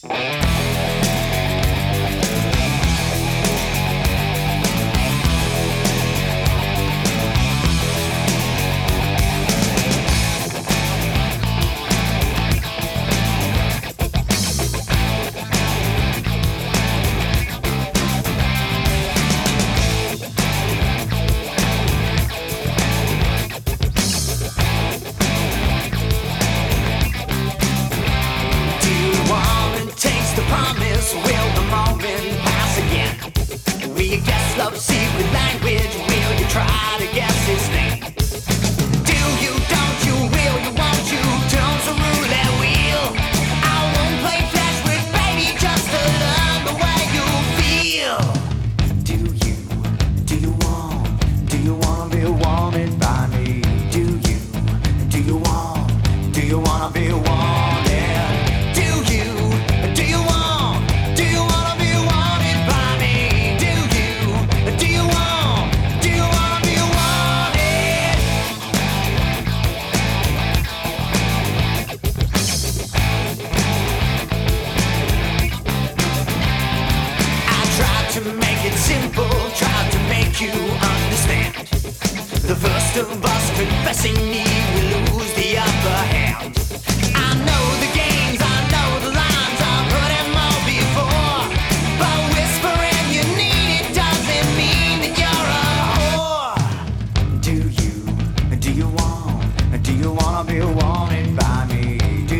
Love secret language, will you try to guess his name? Do you, don't you, will you, won't you, turn the roulette wheel? I won't play flash with baby just to learn the way you feel. Do you wanna be wanted by me? Do you wanna be wanted? You understand. The first of us confessing me will lose the upper hand. I know the games, I know the lines, I've heard them all before. But whispering you need it doesn't mean that you're a whore. Do you wanna be wanted by me?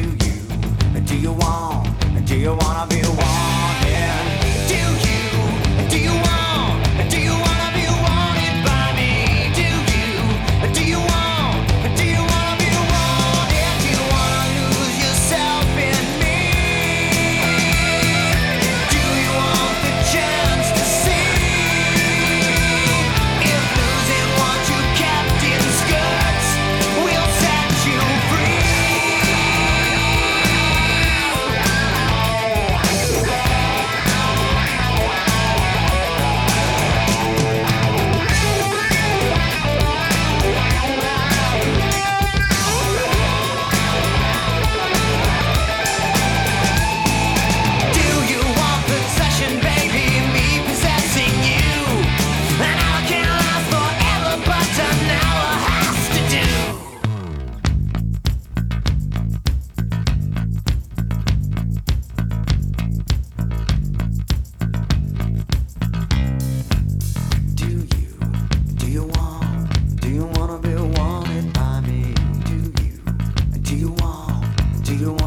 Do you wanna be wanted?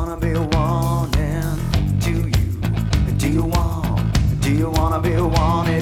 Do you wanna be wanted?